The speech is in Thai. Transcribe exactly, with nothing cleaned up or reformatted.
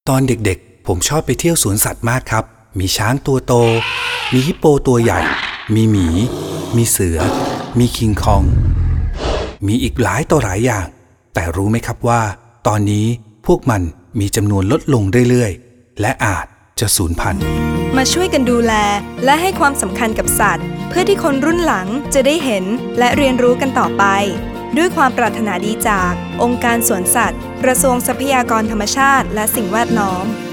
ตอนเด็กๆผมชอบไปเที่ยวสวนสัตว์มากครับมีช้างตัวโตมีฮิปโปตัวใหญ่มีหมีมีเสือมีคิงคองมีอีกหลายต่อหลายอย่างแต่รู้ไหมครับว่าตอนนี้พวกมันมีจำนวนลดลงเรื่อยๆและอาจจะสูญพันธุ์มาช่วยกันดูแลและให้ความสำคัญกับสัตว์เพื่อที่คนรุ่นหลังจะได้เห็นและเรียนรู้กันต่อไปด้วยความปรารถนาดีจากองค์การสวนสัตว์กระทรวงทรัพยากรธรรมชาติและสิ่งแวดล้อม